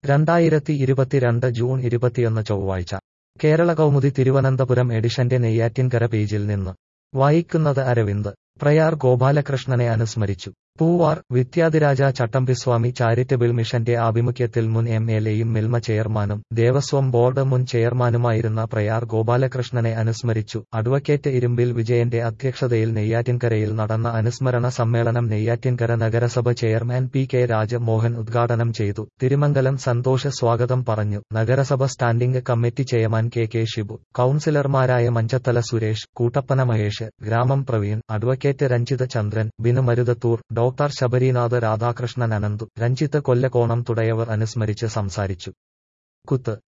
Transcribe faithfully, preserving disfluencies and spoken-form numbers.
രണ്ടായിരത്തി ഇരുപത്തിരണ്ട് ജൂൺ ഇരുപത്തിയൊന്ന് ചൊവ്വാഴ്ച കേരള കൗമുദി തിരുവനന്തപുരം എഡിഷന്റെ നെയ്യാറ്റിൻകര പേജിൽ നിന്ന് വായിക്കുന്നത് അരവിന്ദ്. പ്രയാർ ഗോപാലകൃഷ്ണനെ അനുസ്മരിച്ചു. പൂവാർ. വിദ്യാധിരാജ ചട്ടമ്പിസ്വാമി ചാരിറ്റബിൾ മിഷന്റെ ആഭിമുഖ്യത്തിൽ മുൻ എം എൽ എയും മിൽമ ചെയർമാനും ദേവസ്വം ബോർഡ് മുൻ ചെയർമാനുമായിരുന്ന പ്രയാർ ഗോപാലകൃഷ്ണനെ അനുസ്മരിച്ചു. അഡ്വക്കേറ്റ് ഇരുമ്പിൽ വിജയന്റെ അധ്യക്ഷതയിൽ നെയ്യാറ്റിൻകരയിൽ നടന്ന അനുസ്മരണ സമ്മേളനം നെയ്യാറ്റിൻകര നഗരസഭ ചെയർമാൻ പി കെ രാജമോഹൻ ഉദ്ഘാടനം ചെയ്തു. തിരുമംഗലം സന്തോഷ് സ്വാഗതം പറഞ്ഞു. നഗരസഭ standing committee chairman K K Shibu, കൌൺസിലർമാരായ മഞ്ചത്തല സുരേഷ്, കൂട്ടപ്പന മഹേഷ്, ഗ്രാമം പ്രവീൺ, അഡ്വക്കേറ്റ് രഞ്ജിത് ചന്ദ്രൻ, ബിനു മരുതത്തൂർ, ഡോക്ടർ ശബരിനാഥ് രാധാകൃഷ്ണൻ, അനന്തു, രഞ്ജിത്ത് കൊല്ലക്കോണം തുടങ്ങിയവർ അനുസ്മരിച്ച് സംസാരിച്ചു. കുത്ത്